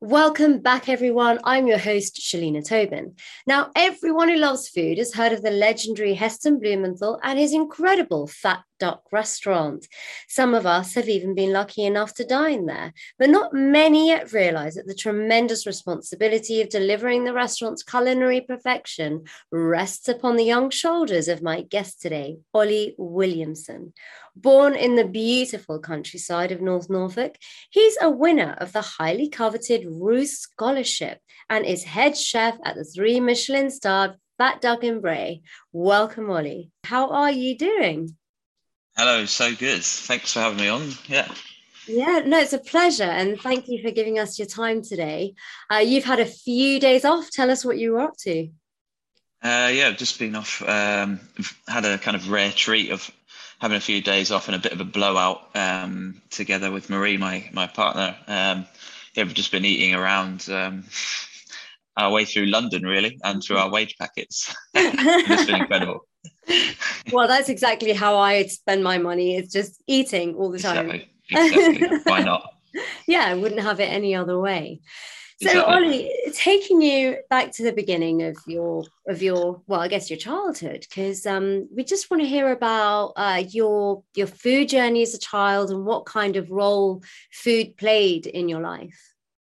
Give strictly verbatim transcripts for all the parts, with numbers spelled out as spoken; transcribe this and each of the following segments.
Welcome back, everyone. I'm your host, Shalina Tobin. Now, everyone who loves food has heard of the legendary Heston Blumenthal and his incredible Fat Duck restaurant. Some of us have even been lucky enough to dine there, but not many yet realize that the tremendous responsibility of delivering the restaurant's culinary perfection rests upon the young shoulders of my guest today, Ollie Williamson. Born in the beautiful countryside of North Norfolk, he's a winner of the highly coveted Roux Scholarship and is head chef at the three Michelin-starred Fat Duck in Bray. Welcome, Ollie. How are you doing? Hello, so good. Thanks for having me on. Yeah. Yeah, no, it's a pleasure. And thank you for giving us your time today. Uh, you've had a few days off. Tell us what you were up to. Uh, yeah, I've just been off, um, had a kind of rare treat of having a few days off and a bit of a blowout um, together with Marie, my my partner. Um, yeah, we've just been eating around um, our way through London, really, and through our wage packets. It's been incredible. Well, that's exactly how I spend my money. It's just eating all the time. Exactly, exactly. Why not? Yeah, I wouldn't have it any other way. So, Exactly. Ollie, taking you back to the beginning of your of your well, I guess your childhood, because um, we just want to hear about uh, your your food journey as a child and what kind of role food played in your life.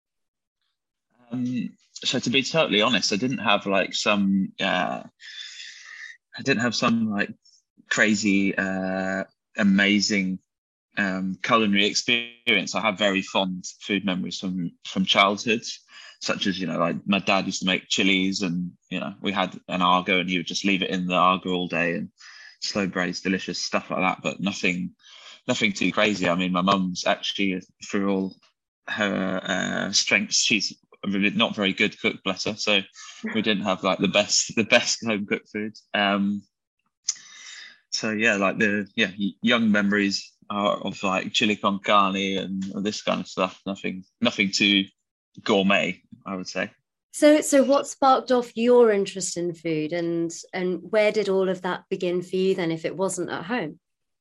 Um, so to be totally honest, I didn't have like some, uh, I didn't have some like crazy, uh, amazing um, culinary experience. I have very fond food memories from from childhood, such as, you know, like my dad used to make chilies, and you know, we had an Argo, and he would just leave it in the Argo all day and slow braise delicious stuff like that. But nothing, nothing too crazy. I mean, my mum's actually, for all her uh, strengths, she's a really not very good cook, bless her. So we didn't have like the best the best home cooked food. Um, so yeah, like the yeah young memories are of like chili con carne and this kind of stuff. Nothing, nothing too gourmet, I would say. So, so what sparked off your interest in food, and and where did all of that begin for you then, if it wasn't at home?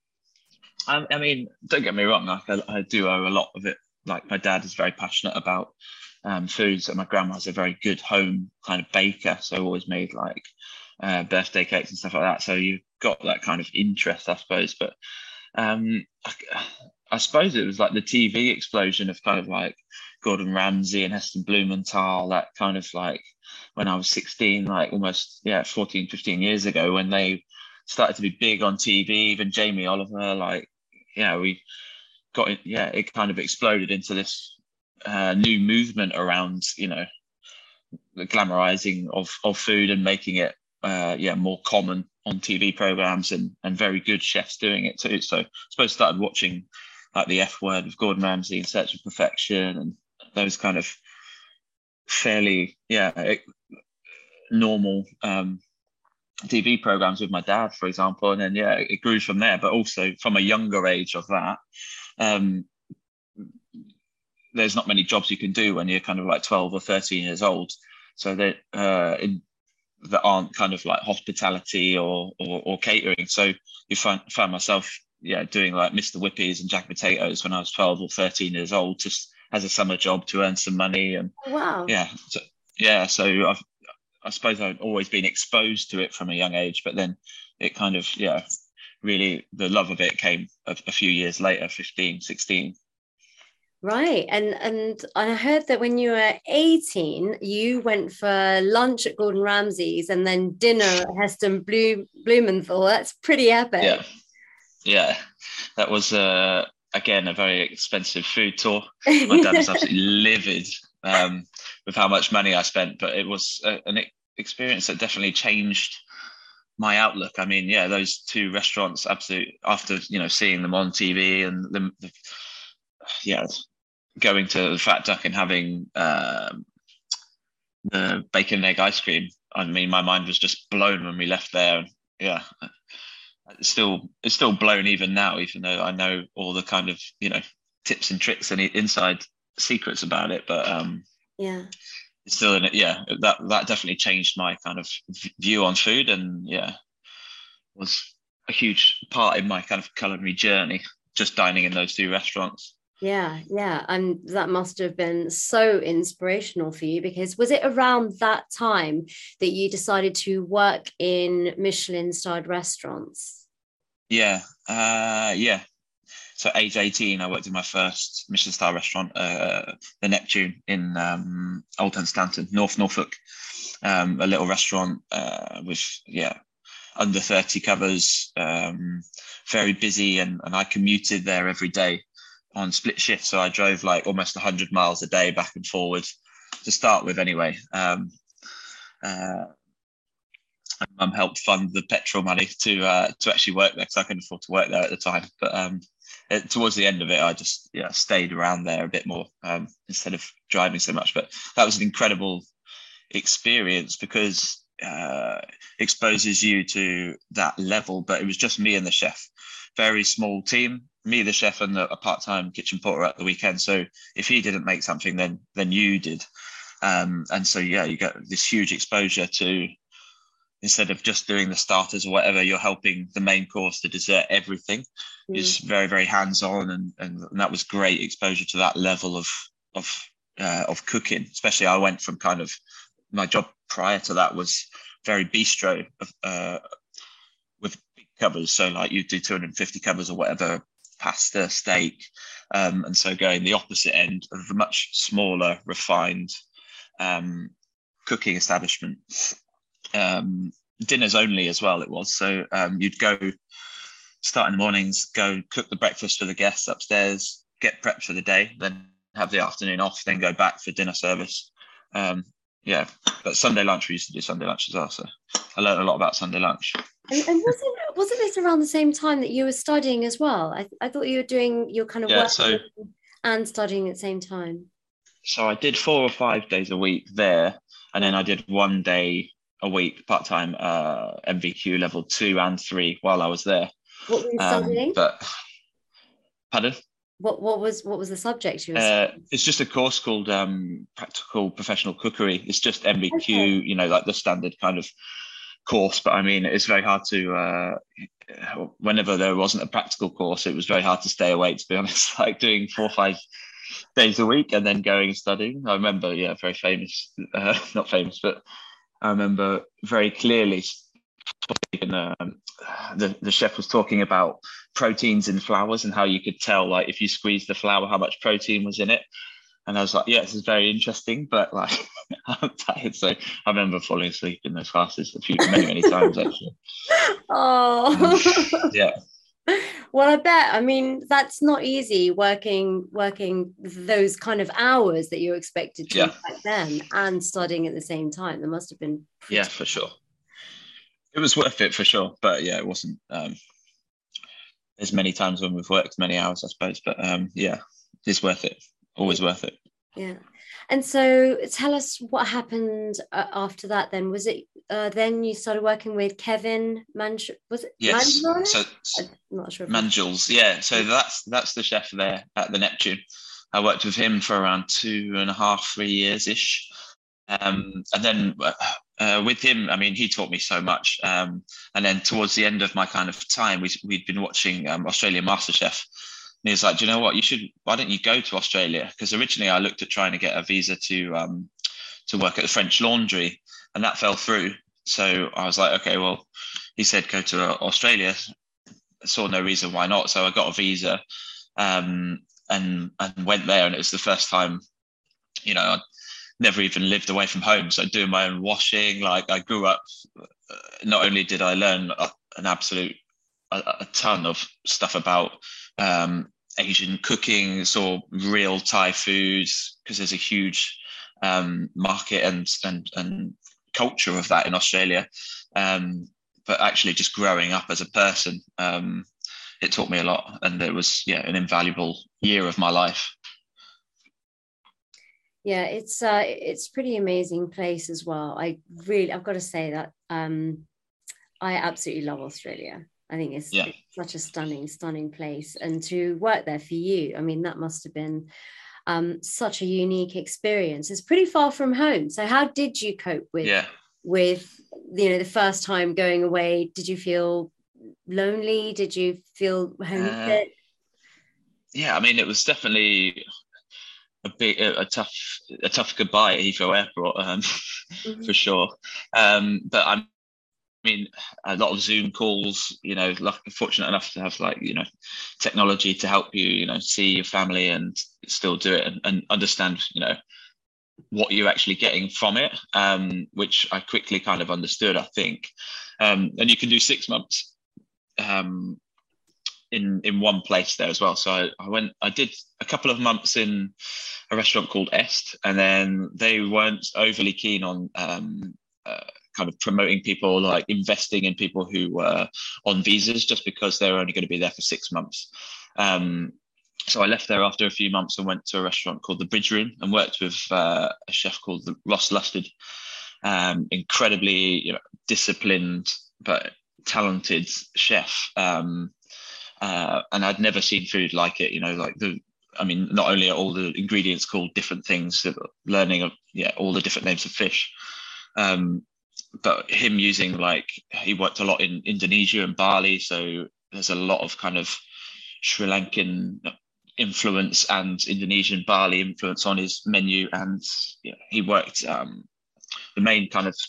I, I mean, don't get me wrong. Like I, I do owe a lot of it. Like my dad is very passionate about um, foods, and my grandma's a very good home kind of baker. So always made like uh, birthday cakes and stuff like that. So you've got that kind of interest, I suppose. But um, I, I suppose it was like the T V explosion of kind of like Gordon Ramsay and Heston Blumenthal, that kind of like when I was sixteen, like almost, yeah, fourteen, fifteen years ago, when they started to be big on T V, even Jamie Oliver, like, yeah, we got it, yeah, it kind of exploded into this uh, new movement around, you know, the glamorizing of, of food and making it, uh, yeah, more common on T V programs, and, and very good chefs doing it too. So I suppose I started watching like the F Word with Gordon Ramsay, In Search of Perfection, and those kind of fairly, yeah, normal um, T V programs with my dad, for example. And then, yeah, it grew from there. But also from a younger age of that, um, there's not many jobs you can do when you're kind of like twelve or thirteen years old. So that uh, in, that aren't kind of like hospitality or or, or catering. So you find found myself, yeah, doing like Mister Whippies and Jack Potatoes when I was twelve or thirteen years old, just as a summer job to earn some money. And Wow. yeah, so, yeah. So I've I suppose I've always been exposed to it from a young age, but then it kind of, yeah, really the love of it came a, a few years later, fifteen, sixteen. Right. And and I heard that when you were eighteen, you went for lunch at Gordon Ramsay's and then dinner at Heston Blue, Blumenthal. That's pretty epic. Yeah, yeah. That was, uh, again, a very expensive food tour. My dad was absolutely livid um, with how much money I spent, but it was a, an e- experience that definitely changed my outlook. I mean, yeah, those two restaurants, absolutely, after, you know, seeing them on T V and the, the yeah, going to the Fat Duck and having um, the bacon and egg ice cream. I mean, my mind was just blown when we left there. And yeah, it's still it's still blown even now, even though I know all the kind of, you know, tips and tricks and inside secrets about it. But um, Yeah. it's still in it. Yeah, that that definitely changed my kind of view on food, and yeah, was a huge part in my kind of culinary journey. Just dining in those two restaurants. Yeah, yeah. And that must have been so inspirational for you, because was it around that time that you decided to work in Michelin-starred restaurants? Yeah, uh, yeah. So age eighteen, I worked in my first Michelin star restaurant, uh, the Neptune in um, Old Hunstanton, North Norfolk. Um, a little restaurant uh, with yeah under thirty covers, um, very busy, and and I commuted there every day on split shift. So I drove like almost one hundred miles a day back and forward to start with anyway. Um, uh, Mum helped fund the petrol money to uh, to actually work there because I couldn't afford to work there at the time. But um, it, towards the end of it, I just yeah stayed around there a bit more um, instead of driving so much. But that was an incredible experience because uh, exposes you to that level. But it was just me and the chef, very small team. Me, the chef, and the, a part-time kitchen porter at the weekend. So if he didn't make something, then then you did. Um, and so yeah, you get this huge exposure to, instead of just doing the starters or whatever, you're helping the main course, the dessert, everything mm. is very, very hands-on. And, and, and that was great exposure to that level of, of, uh, of cooking. Especially I went from kind of, my job prior to that was very bistro uh, with big covers. So like you do two hundred fifty covers or whatever, pasta, steak. Um, and so going the opposite end of a much smaller, refined um, cooking establishment. Um, dinners only as well it was. So um, you'd go start in the mornings, go cook the breakfast for the guests upstairs, get prepped for the day, then have the afternoon off, then go back for dinner service. Um, yeah, but Sunday lunch, we used to do Sunday lunch as well. So I learned a lot about Sunday lunch. And, and wasn't, wasn't this around the same time that you were studying as well? I, I thought you were doing your kind of yeah, work so, and studying at the same time. So I did four or five days a week there. And then I did one day a week part-time uh, M V Q level two and three while I was there. What were you studying? Um, but, pardon? What what was what was the subject you were uh, it's just a course called um, Practical Professional Cookery. It's just M V Q, okay. You know, like the standard kind of course. But I mean, it's very hard to, uh, whenever there wasn't a practical course, it was very hard to stay awake, to be honest, like doing four or five days a week and then going and studying. I remember, yeah, very famous, uh, not famous, but I remember very clearly and, um, the, the chef was talking about proteins in flours and how you could tell, like, if you squeeze the flour, how much protein was in it. And I was like, yeah, this is very interesting, but like, I'm tired. So I remember falling asleep in those classes a few, many, many times, actually. Oh, um, yeah. Well, I bet. I mean, that's not easy working working those kind of hours that you're expected to yeah. back then and studying at the same time. There must have been. Yeah, for sure. It was worth it for sure. But yeah, it wasn't. Um, there's many times when we've worked many hours, I suppose. But um, yeah, it's worth it. Always worth it. Yeah. And so tell us what happened uh, after that then. Was it uh, then you started working with Kevin Manj? Was it yes. Manjels? So, I'm not sure. Manjels, yeah. So that's that's the chef there at the Neptune. I worked with him for around two and a half, three years-ish. Um, and then uh, with him, I mean, he taught me so much. Um, and then towards the end of my kind of time, we, we'd been watching um, Australian MasterChef. And he was like, do you know what, you should, why don't you go to Australia? Because originally I looked at trying to get a visa to um, to work at the French Laundry, and that fell through. So I was like, okay, well, he said, go to uh, Australia. I saw no reason why not. So I got a visa um, and, and went there. And it was the first time, you know, I'd never even lived away from home. So doing my own washing, like I grew up, uh, not only did I learn a, an absolute, a, a ton of stuff about um, Asian cooking, saw real Thai foods, because there's a huge um, market and, and, and culture of that in Australia. Um, but actually just growing up as a person, um, it taught me a lot. And it was, yeah, an invaluable year of my life. Yeah, it's uh, it's pretty amazing place as well. I really, I've got to say that um, I absolutely love Australia. I think it's, yeah. it's such a stunning, stunning place. And to work there for you, I mean, that must have been um, such a unique experience. It's pretty far from home. So how did you cope with, yeah. with, you know, the first time going away? Did you feel lonely? Did you feel homesick? Uh, yeah, I mean, it was definitely a bit a, a tough a tough goodbye at Heathrow Airport, um, Mhm. for sure. Um, but I'm I mean, a lot of Zoom calls, you know, like fortunate enough to have like, you know, technology to help you, you know, see your family and still do it and, and understand, you know, what you're actually getting from it, um, which I quickly kind of understood, I think. Um, and you can do six months um, in in one place there as well. So I, I went, I did a couple of months in a restaurant called Est, and then they weren't overly keen on um, uh, kind of promoting people, like investing in people who were on visas, just because they were only going to be there for six months. Um, so I left there after a few months and went to a restaurant called the Bridge Room and worked with uh, a chef called Ross Lustard. Um, incredibly, you know, disciplined but talented chef. Um, uh, and I'd never seen food like it. You know, like the I mean, not only are all the ingredients called different things, learning of yeah all the different names of fish, um, but him using like he worked a lot in Indonesia and Bali, so there's a lot of kind of Sri Lankan influence and Indonesian Bali influence on his menu, and yeah, he worked um, the main kind of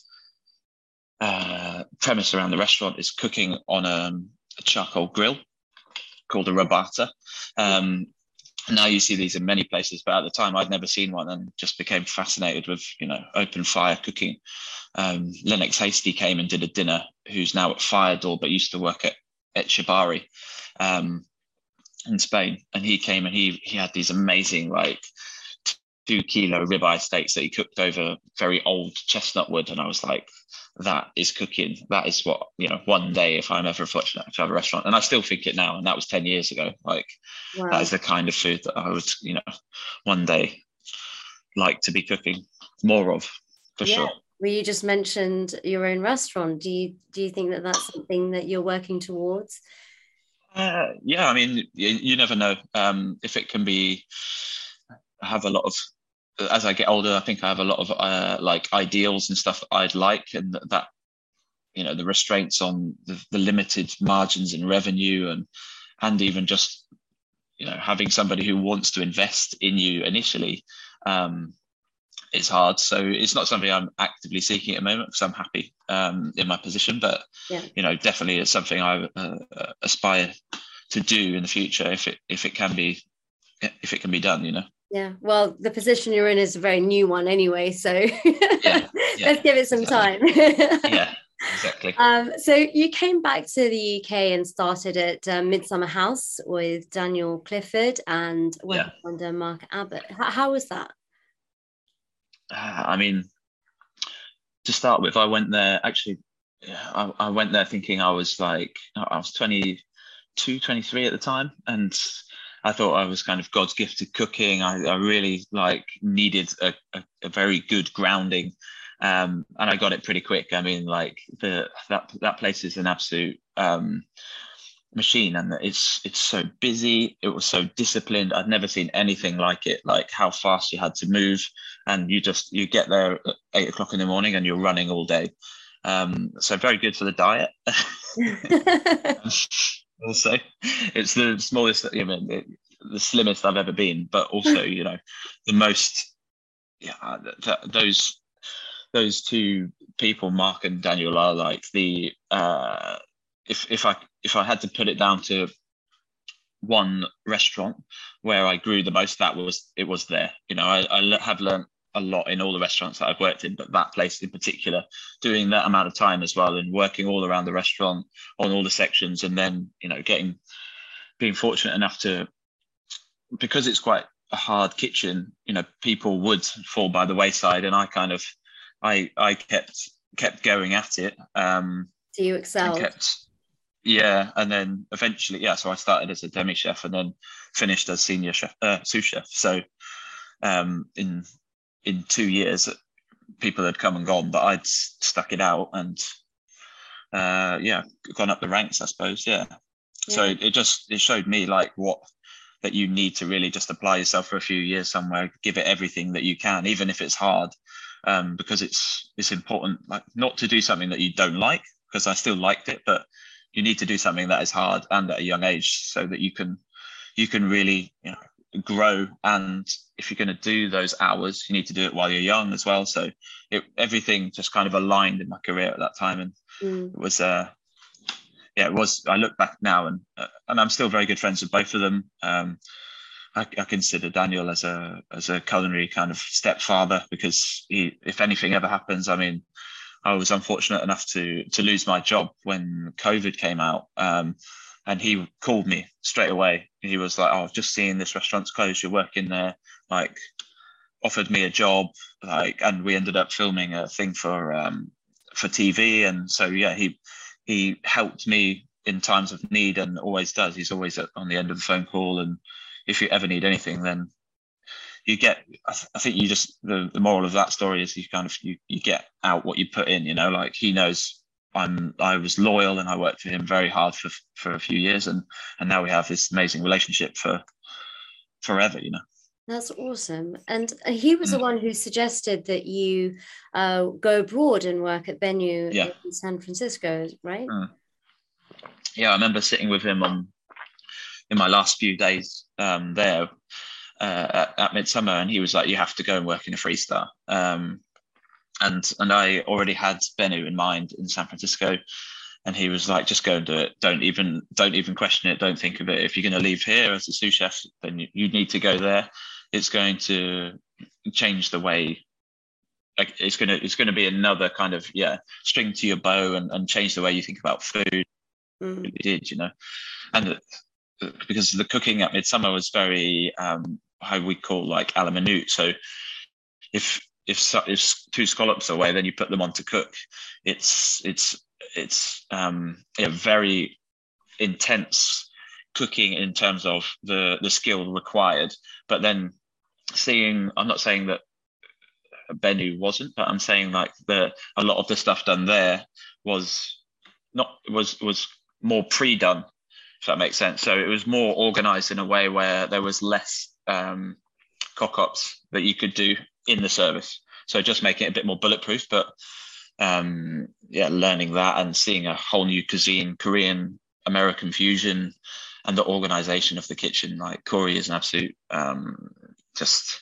uh, premise around the restaurant is cooking on a, a charcoal grill called a rabata. Um, now you see these in many places, but at the time I'd never seen one and just became fascinated with, you know, open fire cooking. Um, Lennox Hasty came and did a dinner, who's now at Firedoor, but used to work at, at Shibari um, in Spain. And he came and he he had these amazing, like, two kilo ribeye steaks that he cooked over very old chestnut wood. And I was like, that is cooking. That is what, you know, one day, if I'm ever fortunate to have a restaurant, and I still think it now, and that was ten years ago, like, that Wow. is the kind of food that I would, you know, one day like to be cooking more of, for Yeah. sure. Well, you just mentioned your own restaurant. Do you do you think that that's something that you're working towards? Uh, yeah, I mean, you, you never know um, if it can be. I have a lot of, as I get older, I think I have a lot of uh, like ideals and stuff that I'd like, and that, that you know, the restraints on the, the limited margins in revenue, and and even just, you know, having somebody who wants to invest in you initially um, is hard. So it's not something I'm actively seeking at the moment, because I'm happy um, in my position. But Yeah. you know, definitely it's something I uh, aspire to do in the future if it if it can be if it can be done. You know. Yeah. Well, the position you're in is a very new one anyway, so Yeah. Yeah. let's give it some Exactly. time. Yeah. Exactly. Um, so you came back to the U K and started at uh, Midsummer House with Daniel Clifford and Yeah. working under Mark Abbott. How, how was that? Uh, I mean, to start with, I went there actually. I, I went there thinking I was like I was twenty-two, twenty-three at the time, and I thought I was kind of God's gift to cooking. I, I really like needed a, a, a very good grounding, um, and I got it pretty quick. I mean, like the that that place is an absolute um, machine, and it's it's so busy. It was so disciplined. I'd never seen anything like it. Like how fast you had to move, and you just you get there at eight o'clock in the morning, and you're running all day. Um, so very good for the diet. Also, it's the smallest, I mean, it, the slimmest I've ever been, but also, you know, the most. Yeah, th- th- those those two people, Mark and Daniel, are like the. Uh, if if I if I had to put it down to one restaurant where I grew the most, that was it was there. You know, I, I le- have learned a lot in all the restaurants that I've worked in, but that place in particular, doing that amount of time as well and working all around the restaurant on all the sections, and then, you know, getting being fortunate enough to, because it's quite a hard kitchen, you know, people would fall by the wayside, and I kind of I I kept kept going at it um So you and excelled. kept yeah, and then eventually, yeah. So I started as a demi chef and then finished as senior chef, uh, sous chef. So um, in in two years, people had come and gone, but I'd stuck it out and uh, yeah, gone up the ranks, I suppose. Yeah. So Yeah. it, it just it showed me like what that you need to really just apply yourself for a few years somewhere, give it everything that you can, even if it's hard, um, because it's it's important, like not to do something that you don't like, because I still liked it, but you need to do something that is hard and at a young age so that you can you can really, you know, grow. And if you're going to do those hours, you need to do it while you're young as well. So it, everything just kind of aligned in my career at that time. And Mm. it was, uh, yeah, it was, I look back now and, uh, and I'm still very good friends with both of them. Um, I, I consider Daniel as a, as a culinary kind of stepfather, because he, if anything ever happens, I mean, I was unfortunate enough to, to lose my job when COVID came out. Um, and he called me straight away. He was like, "Oh, I've just seen this restaurant's closed. You're working there." Like, offered me a job, like, and we ended up filming a thing for, um, for T V. And so, yeah, he, he helped me in times of need, and always does. He's always at, on the end of the phone call. And if you ever need anything, then you get, I, th- I think you just, the, the moral of that story is you kind of, you, you get out what you put in, you know, like he knows I'm, I was loyal and I worked for him very hard for, for a few years. And, and now we have this amazing relationship for forever, you know. That's awesome. And he was the Mm. one who suggested that you uh, go abroad and work at Bennu Yeah. in San Francisco, right? Mm. Yeah, I remember sitting with him on in my last few days um, there uh, at, at Midsummer, and he was like, "You have to go and work in a Freestar." Um, and and I already had Bennu in mind in San Francisco, and he was like, "Just go and do it. Don't even don't even question it. Don't think of it. If you're going to leave here as a sous chef, then you, you need to go there. It's going to change the way." Like, it's gonna it's gonna be another kind of, yeah, string to your bow, and, and change the way you think about food. Mm. It did, you know, and because the cooking at Midsummer was very um, how we call like a la minute. So if if if two scallops are away, then you put them on to cook. It's it's it's um, yeah, very intense cooking in terms of the the skill required. But then seeing, I'm not saying that Bennu wasn't, but I'm saying like the a lot of the stuff done there was not was was more pre-done, if that makes sense. So it was more organized in a way where there was less um, cock-ups that you could do in the service. So just making it a bit more bulletproof. But um, yeah, learning that and seeing a whole new cuisine, Korean, American fusion, and the organization of the kitchen. Like, Corey is an absolute um, just.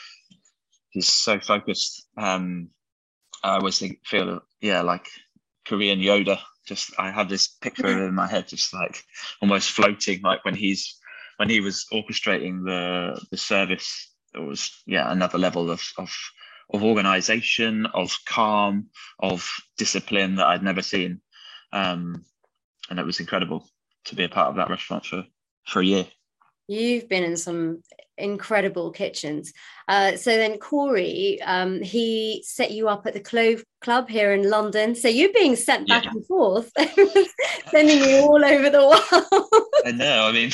He's so focused. Um, I always think, feel, yeah, like Korean Yoda. Just, I have this picture of him in my head, just like almost floating, like when he's when he was orchestrating the the service. It was, yeah, another level of of of organization, of calm, of discipline that I'd never seen, um, and it was incredible to be a part of that restaurant for for a year. You've been in some incredible kitchens. Uh, so then Corey, um, he set you up at the Clove Club here in London. So you're being sent back yeah. and forth, sending you all over the world. I know. I mean,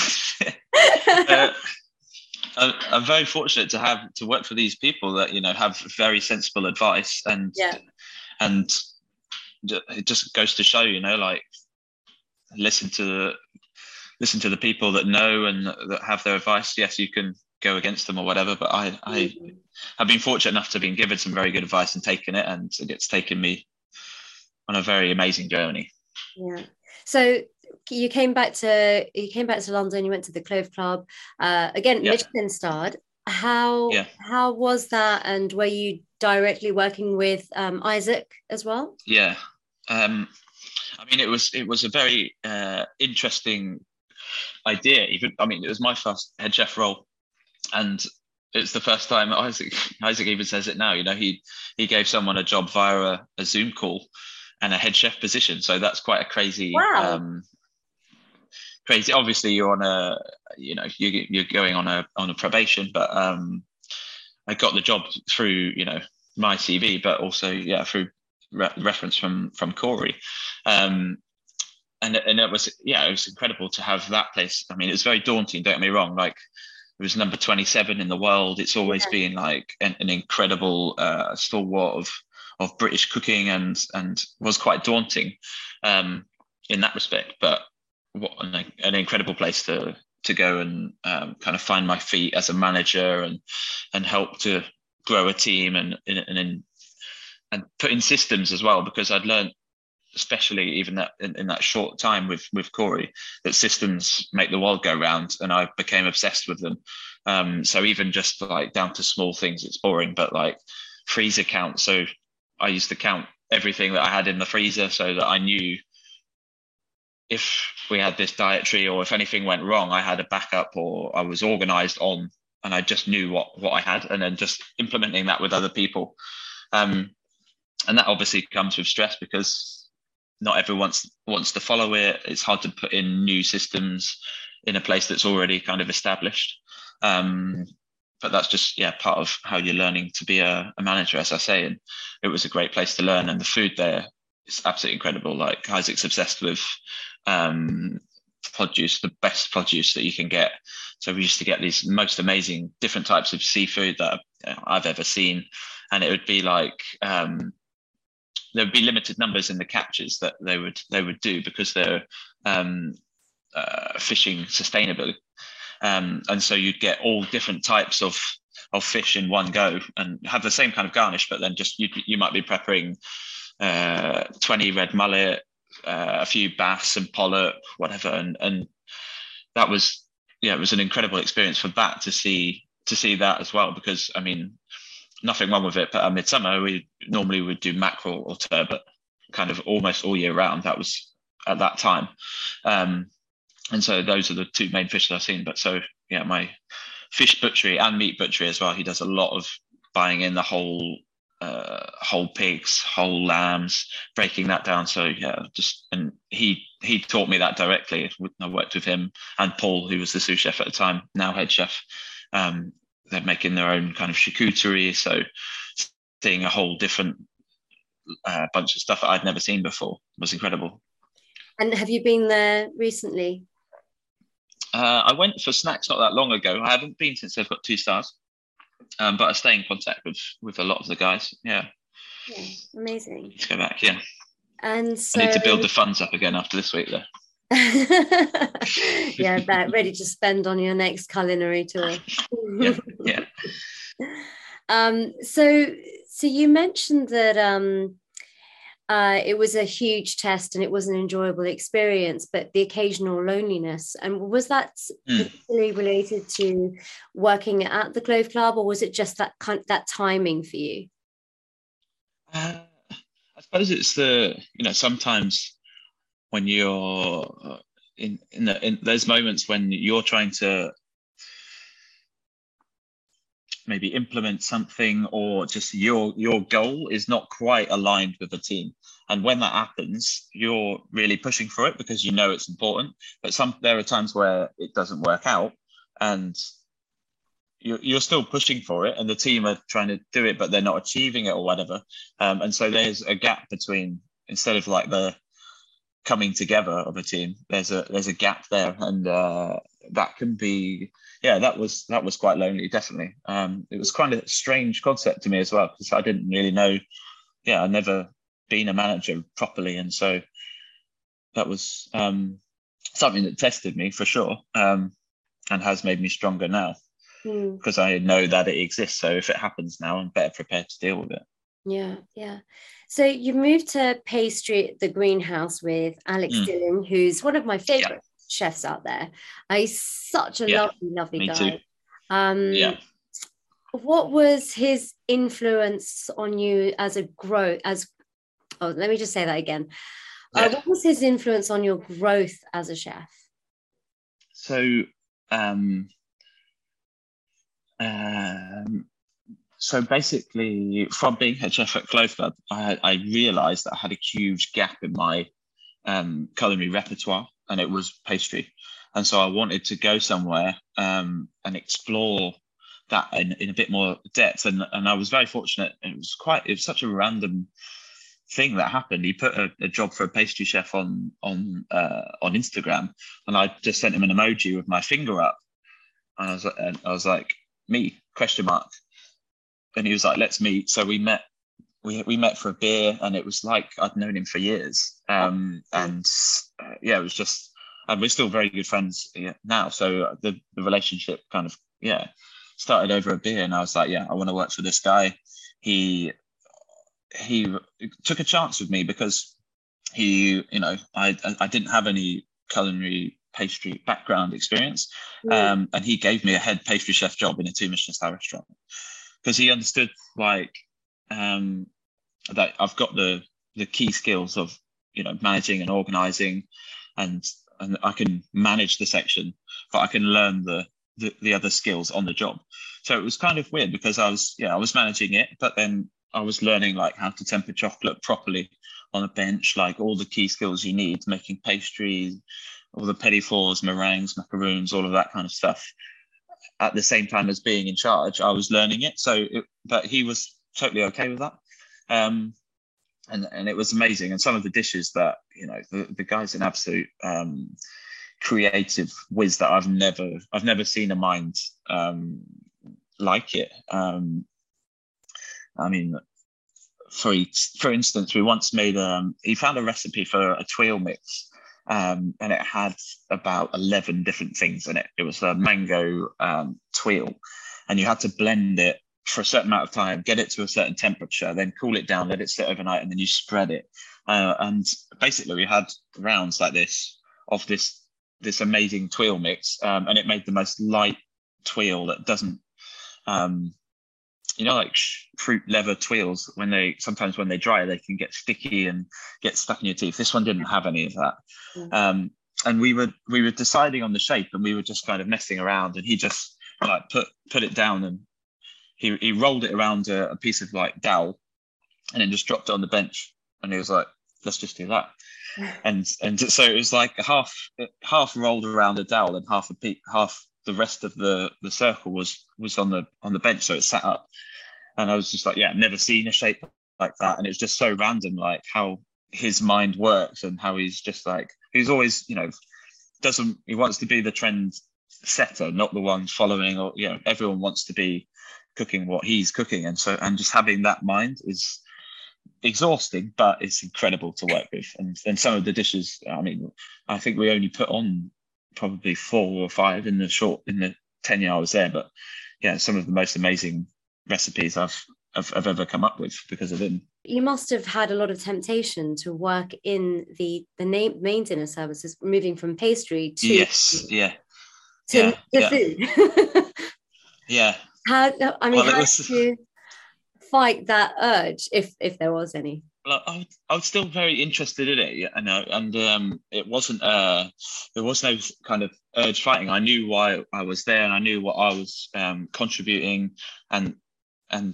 uh, I'm very fortunate to have to work for these people that, you know, have very sensible advice, and yeah. and it just goes to show, you know, like listen to the listen to the people that know and that have their advice. Yes, you can go against them or whatever, but I, I mm-hmm. have been fortunate enough to have been given some very good advice and taken it, and it's taken me on a very amazing journey. Yeah. So you came back to you came back to London. You went to the Clove Club uh, again, yeah. Michelin starred. How yeah. how was that? And were you directly working with um, Isaac as well? Yeah. Um, I mean, it was it was a very uh, interesting idea. Even, I mean, it was my first head chef role, and it's the first time Isaac Isaac even says it now. You know, he he gave someone a job via a, a Zoom call and a head chef position. So that's quite a crazy, wow. um, crazy. Obviously, you're on a, you know, you you're going on a on a probation, but um, I got the job through, you know, my C V, but also yeah through re- reference from from Corey. Um, And, and it was, yeah, it was incredible to have that place. I mean, it was very daunting, don't get me wrong. Like, it was number twenty-seven in the world. It's always yeah. been like an, an incredible uh, stalwart of of British cooking, and and was quite daunting um, in that respect. But what an, an incredible place to to go and um, kind of find my feet as a manager, and and help to grow a team, and and and, and put in systems as well, because I'd learned especially even that in, in that short time with with Corey, that systems make the world go round, and I became obsessed with them. Um, so even just like down to small things, it's boring, but like freezer count. So I used to count everything that I had in the freezer so that I knew if we had this dietary or if anything went wrong, I had a backup or I was organized on, and I just knew what, what I had, and then just implementing that with other people. Um, and that obviously comes with stress because not everyone wants, wants to follow it. It's hard to put in new systems in a place that's already kind of established. Um, but that's just, yeah, part of how you're learning to be a, a manager, as I say. And it was a great place to learn. And the food there is absolutely incredible. Like Isaac's obsessed with um, produce, the best produce that you can get. So we used to get these most amazing different types of seafood that I've ever seen. And it would be like, um, there would be limited numbers in the catches that they would they would do because they're um, uh, fishing sustainably. Um, and so you'd get all different types of of fish in one go and have the same kind of garnish, but then just you you might be preparing uh, twenty red mullet, uh, a few bass and pollock, whatever, and and that was yeah, it was an incredible experience for that to see to see that as well. Because I mean, nothing wrong with it, but at midsummer we normally would do mackerel or turbot, kind of almost all year round. That was at that time. Um, And so those are the two main fish that I've seen. But so, yeah, my fish butchery and meat butchery as well. He does a lot of buying in the whole, uh, whole pigs, whole lambs, breaking that down. So yeah, just, and he, he taught me that directly. I worked with him and Paul, who was the sous chef at the time, now head chef. Um, they're making their own kind of charcuterie. So seeing a whole different uh, bunch of stuff that I'd never seen before was incredible. And have you been there recently? Uh, I went for snacks not that long ago. I haven't been since they've got two stars, um, but I stay in contact with with a lot of the guys. Yeah, yeah, amazing. Let's go back. Yeah, and so I need to build the funds up again after this week, though. Yeah, that ready to spend on your next culinary tour. yeah, yeah. Um. So, so you mentioned that um. Uh, it was a huge test and it was an enjoyable experience, but the occasional loneliness. And was that mm. particularly related to working at the Clove Club, or was it just that kind that timing for you? Uh, I suppose it's the, you know, sometimes when you're in, in, the, in those moments when you're trying to maybe implement something, or just your your goal is not quite aligned with the team, and when that happens you're really pushing for it because you know it's important, but some there are times where it doesn't work out and you're, you're still pushing for it and the team are trying to do it but they're not achieving it or whatever, um, and so there's a gap between, instead of like the coming together of a team, there's a there's a gap there, and uh, that can be yeah that was that was quite lonely, definitely. Um, it was kind of a strange concept to me as well because I didn't really know. Yeah, I'd never been a manager properly, and so that was um, something that tested me for sure, um, and has made me stronger now because mm. I know that it exists. So if it happens now, I'm better prepared to deal with it. Yeah, yeah. So you moved to Pastry at the Greenhouse with Alex mm. Dillon, who's one of my favorite yeah. chefs out there. Uh, he's such a yeah, lovely, lovely me guy. Too. Um, yeah. What was his influence on you as a growth? As oh, let me just say that again. Yeah. Uh, what was his influence on your growth as a chef? So, um, um. So basically, from being head chef at Clove Club, I, I realised that I had a huge gap in my um, culinary repertoire, and it was pastry. And so I wanted to go somewhere um, and explore that in, in a bit more depth. And, and I was very fortunate. It was quite, it was such a random thing that happened. He put a, a job for a pastry chef on on uh, on Instagram, and I just sent him an emoji with my finger up, and I was and I was like, me question mark. And he was like, let's meet. So we met, we we met for a beer, and it was like I'd known him for years. Um, and uh, yeah, it was just, and we're still very good friends now. So the, the relationship kind of, yeah, started over a beer. And I was like, yeah, I want to work for this guy. He, he took a chance with me because he, you know, I I didn't have any culinary pastry background experience, Mm. um, and he gave me a head pastry chef job in a two Michelin star restaurant because he understood like um, that I've got the the key skills of, you know, managing and organizing, and and I can manage the section, but I can learn the the, the other skills on the job. So it was kind of weird because I was yeah I was managing it, but then I was learning like how to temper chocolate properly on a bench, like all the key skills you need, making pastries, all the petit fours, meringues, macaroons, all of that kind of stuff. At the same time as being in charge, I was learning it. So, it, but he was totally okay with that. Um, and, and it was amazing. And some of the dishes that, you know, the, the guy's an absolute um, creative whiz that I've never, I've never seen a mind um, like it. Um, I mean, for for instance, we once made um he found a recipe for a tuile mix, um, and it had about eleven different things in it. It was a mango um, tuile, and you had to blend it for a certain amount of time, get it to a certain temperature, then cool it down, let it sit overnight, and then you spread it. Uh, and basically, we had rounds like this of this this amazing tuile mix, um, and it made the most light tuile that doesn't. Um, you know, like fruit leather tuiles, when they sometimes when they dry, they can get sticky and get stuck in your teeth. This one didn't have any of that. Mm. Um, and we were we were deciding on the shape, and we were just kind of messing around. And he just like put put it down, and he he rolled it around a, a piece of like dowel, and then just dropped it on the bench. And he was like, "Let's just do that." and and so it was like half half rolled around a dowel, and half a pe- half the rest of the the circle was was on the on the bench, so it sat up. And I was just like, yeah, I've never seen a shape like that. And it's just so random, like how his mind works, and how he's just like, he's always, you know, doesn't, he wants to be the trend setter, not the one following, or, you know, everyone wants to be cooking what he's cooking. And so, and just having that mind is exhausting, but it's incredible to work with. And then some of the dishes, I mean, I think we only put on probably four or five in the short, in the ten year I was there. But yeah, some of the most amazing recipes I've, I've I've ever come up with because of him. You must have had a lot of temptation to work in the the name, main dinner services, moving from pastry to yes, yeah, to, yeah, to yeah. food. yeah. How I mean, well, how was... did you fight that urge, if if there was any? Well, I, I was still very interested in it, I know, and um, it wasn't uh, there was no kind of urge fighting. I knew why I was there, and I knew what I was um, contributing, and and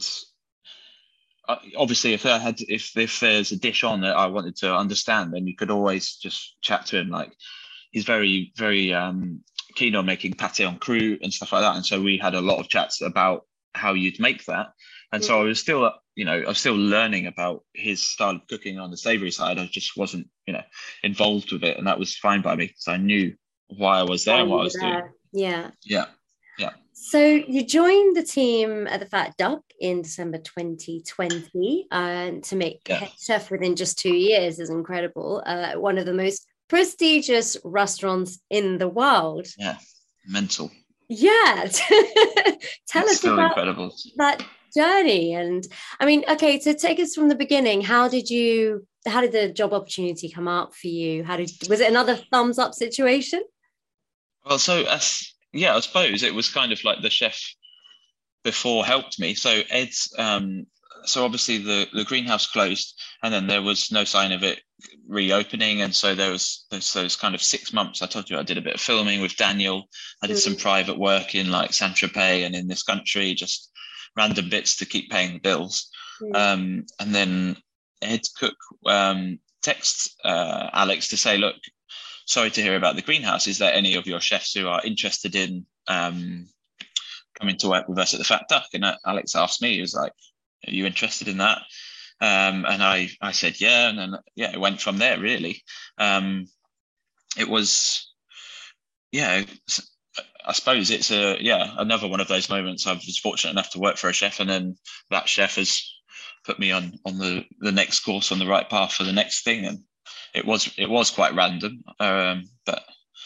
obviously, if I had, if if there's a dish on that I wanted to understand, then you could always just chat to him. Like, he's very very um, keen on making pâté en croûte and stuff like that, and so we had a lot of chats about how you'd make that. And so I was still, you know, I was still learning about his style of cooking on the savory side. I just wasn't, you know, involved with it, and that was fine by me because I knew why I was there and what I was doing. Yeah, yeah, yeah. So you joined the team at the Fat Duck in December twenty twenty, and uh, to make yeah. head chef within just two years is incredible. Uh, one of the most prestigious restaurants in the world. Yeah, mental. Yeah, tell it's us still about incredible. that journey. And I mean, okay, so take us from the beginning. How did you? How did the job opportunity come up for you? How did? Was it another thumbs up situation? Well, so as yeah, I suppose it was kind of like the chef before helped me. So Ed's, um, so obviously the, the greenhouse closed, and then there was no sign of it reopening. And so there was those, those kind of six months. I told you I did a bit of filming with Daniel. I did mm. some private work in like Saint-Tropez and in this country, just random bits to keep paying the bills. Mm. Um, and then Ed Cook um, texts uh, Alex to say, look, sorry to hear about the greenhouse. Is there any of your chefs who are interested in um, coming to work with us at the Fat Duck? And Alex asked me, he was like, are you interested in that? Um, and I, I said, yeah. And then, yeah, it went from there, really. Um, it was, yeah, I suppose it's a, yeah, another one of those moments. I was fortunate enough to work for a chef, and then that chef has put me on, on the, the next course, on the right path for the next thing. And it was, it was quite random, um, but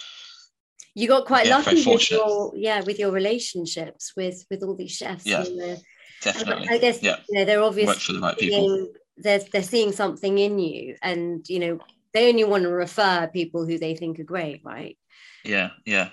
you got quite yeah, lucky with your, yeah, with your relationships with, with all these chefs. Yeah, and, definitely. I guess, yeah. you know, they're obviously Work for the right seeing, people. They're, they're seeing something in you, and, you know, they only want to refer people who they think are great, right? Yeah, yeah.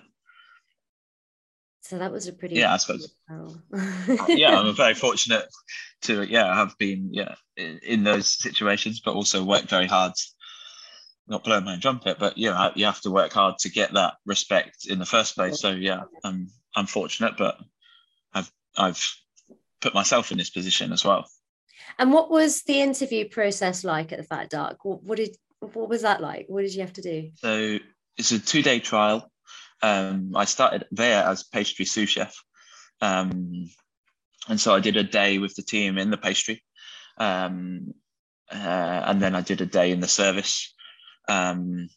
So that was a pretty Yeah, I suppose. Yeah, I'm very fortunate to yeah have been yeah in, in those situations, but also worked very hard. Not blowing my own trumpet, but yeah, you have to work hard to get that respect in the first place. So yeah, I'm I'm fortunate, but I've I've put myself in this position as well. And what was the interview process like at the Fat Duck? What, what did what was that like? What did you have to do? So it's a two day trial. Um, I started there as pastry sous chef. Um, and so I did a day with the team in the pastry. Um, uh, and then I did a day in the service. Um,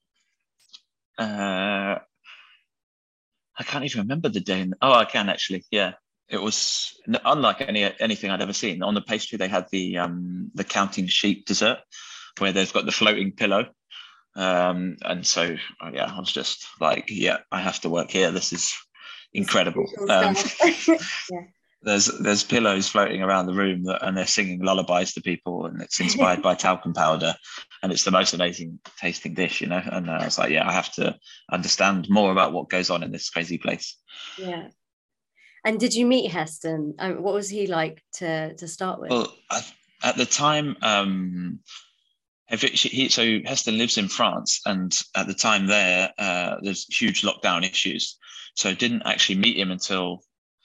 uh, I can't even remember the day. In, oh, I can actually. Yeah. It was unlike any anything I'd ever seen. On the pastry, they had the um, the counting sheep dessert, where they've got the floating pillow. Um, and so, yeah, I was just like, yeah, I have to work here. This is incredible. Um, yeah. There's there's pillows floating around the room that, and they're singing lullabies to people, and it's inspired by talcum powder, and it's the most amazing tasting dish, you know. And uh, I was like, yeah, I have to understand more about what goes on in this crazy place. Yeah. And did you meet Heston? Um, what was he like to to start with? Well, I, at the time, um, he, so Heston lives in France, and at the time there, uh, there's huge lockdown issues, so I didn't actually meet him until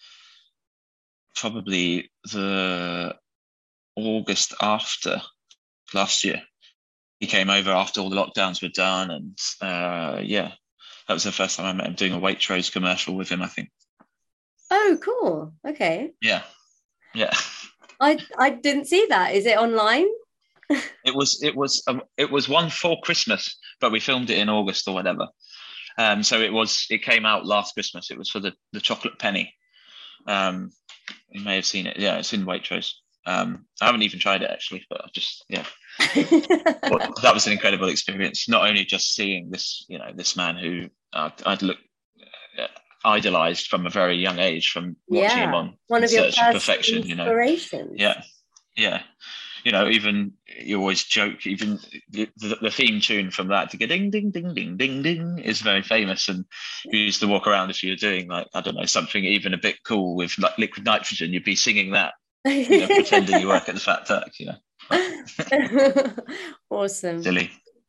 probably the August after last year. He came over after all the lockdowns were done, and uh, yeah, that was the first time I met him, doing a Waitrose commercial with him, I think. Oh, cool. Okay. Yeah, yeah. I I didn't see that. Is it online? It was it was um, it was one for Christmas, but we filmed it in August or whatever. Um, so it was it came out last Christmas. It was for the the chocolate penny. Um, you may have seen it. Yeah, it's in Waitrose. Um, I haven't even tried it actually, but I just yeah. Well, that was an incredible experience. Not only just seeing this, you know, this man who uh, I'd look uh, idolized from a very young age, from watching yeah. him on one In of your Search of Perfection. You know, yeah, yeah. You know, even you always joke, even the, the theme tune from that to get ding, ding, ding, ding, ding, ding is very famous. And you used to walk around, if you were doing like, I don't know, something even a bit cool with like liquid nitrogen, you'd be singing that, you know, pretending you work at the Fat Duck, you know. Awesome. Silly.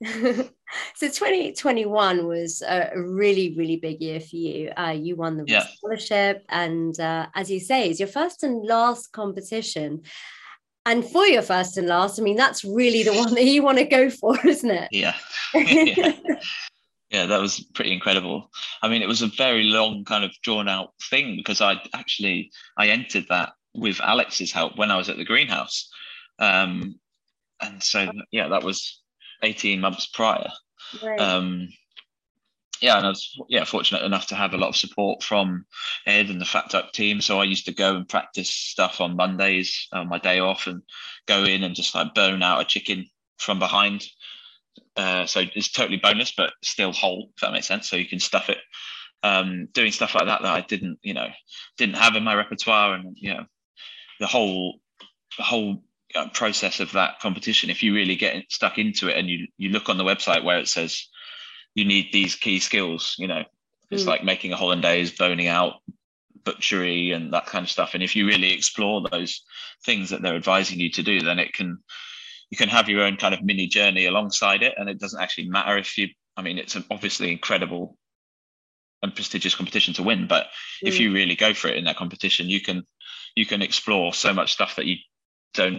So twenty twenty-one was a really, really big year for you. Uh, you won the yeah. scholarship. And uh, as you say, it's your first and last competition. And for your first and last, I mean, that's really the one that you want to go for, isn't it? Yeah. yeah. Yeah, that was pretty incredible. I mean, it was a very long kind of drawn out thing, because I actually, I entered that with Alex's help when I was at the greenhouse. Um, and so, yeah, that was eighteen months prior. Right. Um, yeah, and I was yeah fortunate enough to have a lot of support from Ed and the Fat Duck team. So I used to go and practice stuff on Mondays on my day off, and go in and just like bone out a chicken from behind. Uh, so it's totally boneless, but still whole, if that makes sense. So you can stuff it. Um, doing stuff like that that I didn't, you know, didn't have in my repertoire, and you know, the whole, the whole uh, process of that competition. If you really get stuck into it, and you you look on the website where it says you need these key skills, you know, it's mm. like making a hollandaise, boning out, butchery, and that kind of stuff. And if you really explore those things that they're advising you to do, then it can, you can have your own kind of mini journey alongside it. And it doesn't actually matter if you, I mean, it's an obviously incredible and prestigious competition to win, but mm. if you really go for it in that competition, you can, you can explore so much stuff that you don't,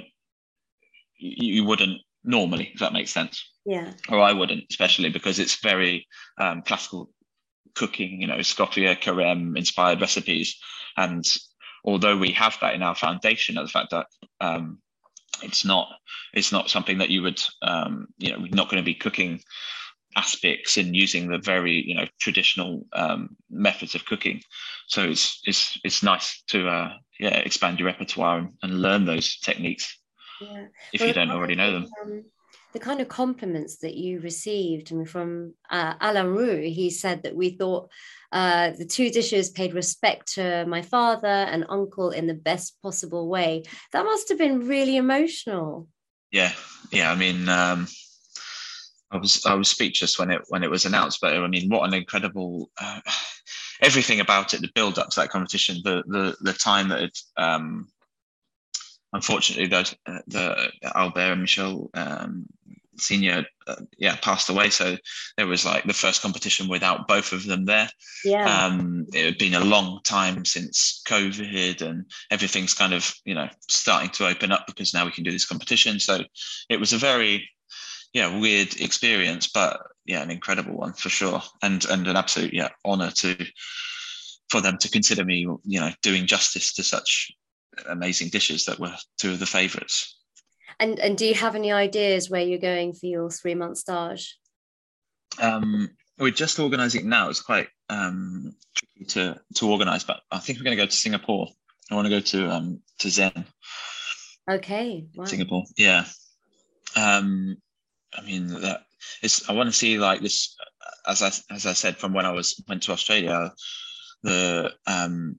you, you wouldn't normally, if that makes sense. Yeah. Or I wouldn't, especially because it's very um, classical cooking, you know, Scotia, Carême inspired recipes. And although we have that in our foundation, of the fact that um, it's not, it's not something that you would, um, you know, we're not going to be cooking aspics and using the very, you know, traditional um, methods of cooking. So it's it's it's nice to uh, yeah expand your repertoire and, and learn those techniques. Yeah. If well, you don't already know them. Um, the kind of compliments that you received, and from uh, Alain Roux, he said that we thought uh, the two dishes paid respect to my father and uncle in the best possible way. That must have been really emotional. Yeah, yeah. I mean, um, I was I was speechless when it when it was announced. But I mean, what an incredible uh, everything about it, the build up to that competition, the the the time that it, um, unfortunately those uh, the Albert and Michel um, Senior uh, yeah passed away. So there was like the first competition without both of them there. Yeah. Um, it had been a long time since COVID, and everything's kind of you know starting to open up because now we can do this competition. So it was a very yeah weird experience, but yeah an incredible one for sure, and and an absolute yeah honor to for them to consider me you know doing justice to such amazing dishes that were two of the favorites. And and do you have any ideas where you're going for your three month stage? Um, we're just organising it now. It's quite um, tricky to to organise, but I think we're going to go to Singapore. I want to go to um, to Zen. Okay, wow. Singapore, yeah. Um, I mean that it's. I want to see like this, as I as I said from when I was went to Australia, the um,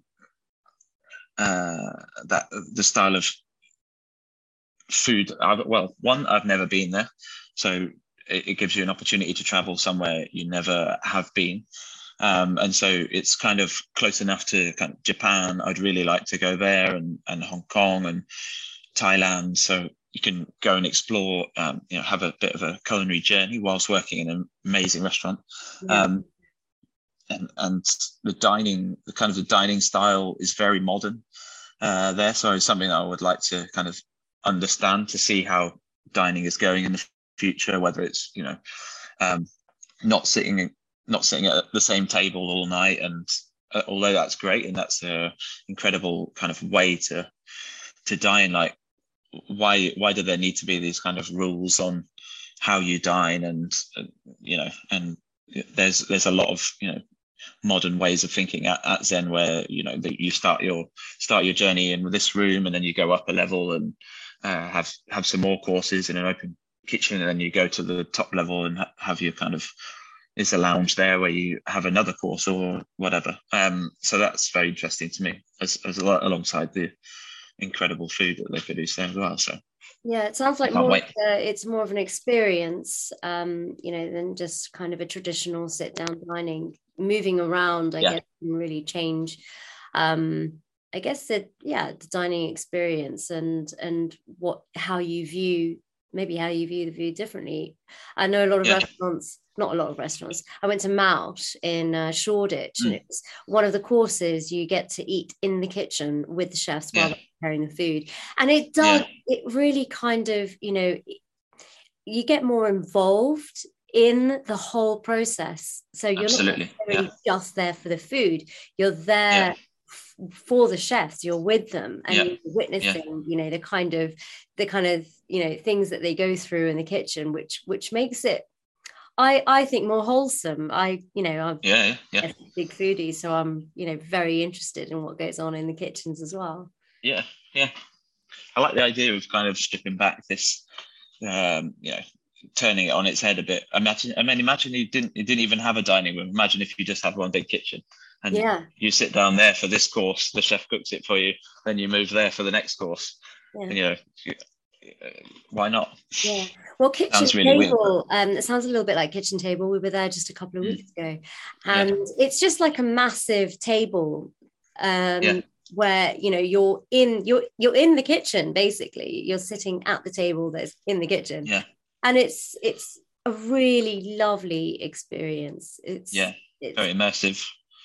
uh, that the style of food. I've, well, one, I've never been there, so it, it gives you an opportunity to travel somewhere you never have been, um, and so it's kind of close enough to kind of Japan. I'd really like to go there, and and Hong Kong and Thailand, so you can go and explore, um, you know, have a bit of a culinary journey whilst working in an amazing restaurant. Yeah. Um, and and the dining, the kind of the dining style is very modern uh, there, so it's something that I would like to kind of understand to see how dining is going in the future, whether it's you know um, not sitting not sitting at the same table all night, and uh, although that's great and that's a incredible kind of way to to dine, like why why do there need to be these kind of rules on how you dine, and uh, you know and there's there's a lot of you know modern ways of thinking at, at Zen where you know that you start your start your journey in this room and then you go up a level and uh, have have some more courses in an open kitchen, and then you go to the top level and ha- have your kind of is a lounge there where you have another course or whatever. Um, so that's very interesting to me as as a lot alongside the incredible food that they produce there as well. So yeah, it sounds like I can't more wait. uh, it's more of an experience, um, you know, than just kind of a traditional sit down dining. Moving around, I Yeah, guess, can really change. Um, I guess that yeah, the dining experience and and what how you view maybe how you view the food differently. I know a lot of yeah, restaurants, not a lot of restaurants. I went to Mout in uh, Shoreditch, and mm, it was one of the courses you get to eat in the kitchen with the chefs while yeah, they're preparing the food, and it does. yeah, It really kind of you know you get more involved in the whole process. So you're not absolutely. Yeah, necessarily just there for the food. You're yeah, there f- for the chefs. You're with them and yeah, you're yeah, witnessing, you know, the kind of the kind of, you know, things that they go through in the kitchen, which which makes it I I think more wholesome. I, you know, I'm yeah, yeah, a big foodie, so I'm, you know, very interested in what goes on in the kitchens as well. yeah, yeah. I like the idea of kind of stripping back this, um, you know, turning it on its head a bit. Imagine, I mean, imagine you didn't, you didn't even have a dining room. Imagine if you just had one big kitchen, and Yeah. you sit down there for this course. The chef cooks it for you. Then you move there for the next course. Yeah. And, you know, uh, why not? Yeah. Well, Kitchen Sounds really weird, but Table, um, it sounds a little bit like Kitchen Table. We were there just a couple of mm, weeks ago, yeah, and it's just like a massive table, yeah, um, where you know you're in you're you're in the kitchen basically. You're sitting at the table that's in the kitchen, yeah, and it's it's a really lovely experience. It's yeah. it's Very immersive.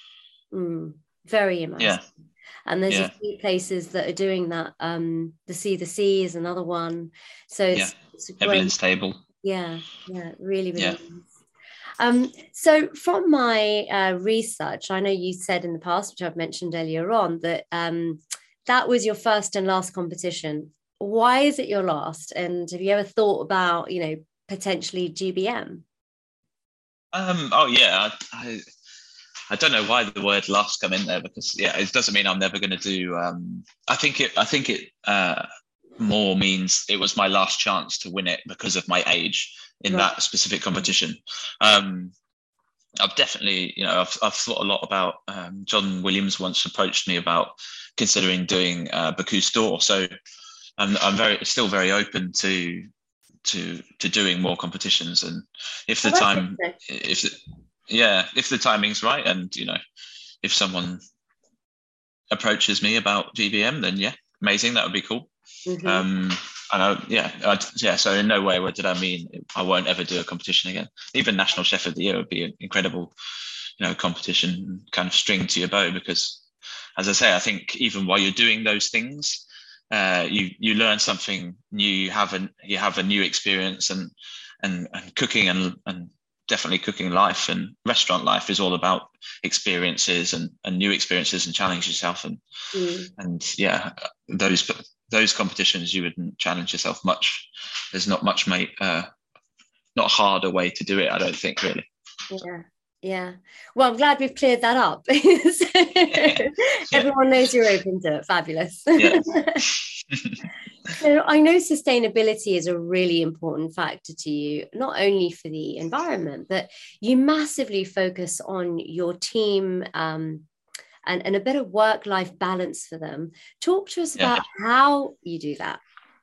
mm, very immersive. Yeah, And there's a yeah, few places that are doing that. Um, the Sea the Sea is another one. So yeah. it's it's a great, Evelyn's Table. yeah, yeah, really, really Yeah. nice. Um, so from my uh, research, I know you said in the past, which I've mentioned earlier on, that um, that was your first and last competition. Why is it your last? And have you ever thought about, you know, potentially G B M? Um. Oh yeah. I, I I don't know why the word "last" come in there, because yeah, it doesn't mean I'm never going to do. Um, I think it. I think it uh, more means it was my last chance to win it because of my age in Right. that specific competition. Um, I've definitely, you know, I've I've thought a lot about. Um, John Williams once approached me about considering doing uh, Bocuse d'Or, so I'm I'm very still very open to to to doing more competitions. And if the Oh, that's time interesting. if the, yeah if the timing's right, and you know if someone approaches me about G B M, then yeah, amazing, that would be cool. Mhm. um and I, yeah I'd, yeah so in no way what did I mean I won't ever do a competition again. Even National Chef of the Year would be an incredible, you know competition kind of string to your bow, because as I say, I think even while you're doing those things, uh, you you learn something new. You have a you have a new experience, and and and cooking and and definitely cooking life and restaurant life is all about experiences and, and new experiences and challenge yourself. And Mm. and yeah, those those competitions you wouldn't challenge yourself much. There's not much mate, uh, not a harder way to do it, I don't think, really. Yeah. Yeah. Well, I'm glad we've cleared that up. So Yeah, everyone knows you're open to it. Fabulous. yeah. So I know sustainability is a really important factor to you, not only for the environment, but you massively focus on your team, um, and, and a bit of work-life balance for them. Talk to us Yeah. about how you do that.